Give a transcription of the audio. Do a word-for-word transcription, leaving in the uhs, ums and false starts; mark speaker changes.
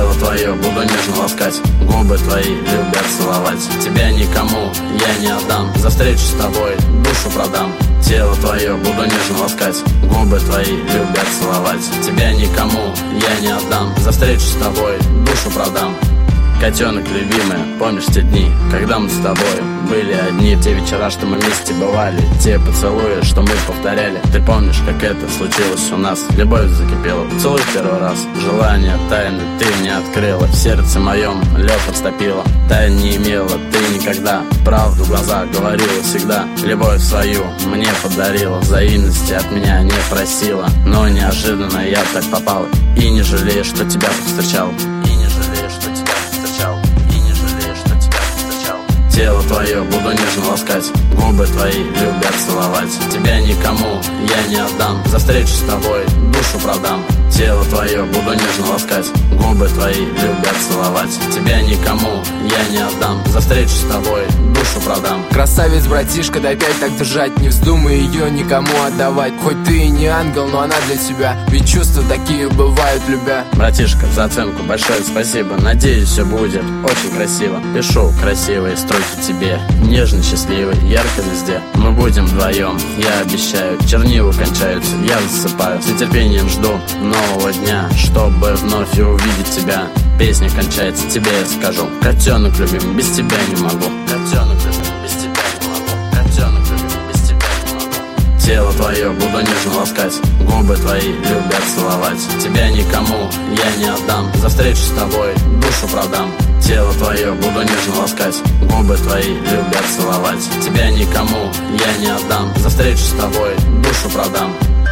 Speaker 1: Тело твое буду нежно ласкать, губы твои любят целовать. Тебя никому я не отдам, за встречу с тобой душу продам. Тело твое буду нежно ласкать, губы твои любят целовать. Тебя никому я не отдам, за встречу с тобой душу продам. Котенок любимая, помнишь те дни, когда мы с тобой были одни? Те вечера, что мы вместе бывали, те поцелуи, что мы повторяли. Ты помнишь, как это случилось у нас? Любовь закипела, поцелуй в первый раз. Желание тайны ты мне открыла, в сердце моем лед растопила. Тайн не имела ты никогда, правду в глаза говорила всегда. Любовь свою мне подарила, взаимности от меня не просила. Но неожиданно я так попал, и не жалею, что тебя повстречал. И не жалею, что тебя повстречал. И не жалею, что тебя повстречал. Тело твое буду нежно ласкать, губы твои любят целовать. Тебя никому я не отдам, за встречу с тобой душу продам. Тело твое буду нежно ласкать, губы твои любят целовать. Тебя никому я не отдам, за встречу с тобой душу продам.
Speaker 2: Красавец, братишка, да опять так держать, не вздумай ее никому отдавать. Хоть ты и не ангел, но она для тебя, ведь чувства такие бывают, любя.
Speaker 1: Братишка, за оценку большое спасибо, надеюсь, все будет очень красиво. Пишу красивые строки тебе, нежно, счастливый, ярко везде. Мы будем вдвоем, я обещаю. Чернила кончаются, я засыпаю. С нетерпением жду нового дня, чтобы вновь увидеть тебя. Песня кончается, тебе я скажу: котенок любим, без тебя не могу. Котенок любим, без тебя не могу. Котенок любим, без тебя не могу. Тело твое буду нежно ласкать, губы твои любят целовать. Тебя никому я не отдам, за встречу с тобой душу продам. Тело твое буду нежно ласкать, губы твои любят целовать. Тебя никому я не отдам, за встречу с тобой душу продам.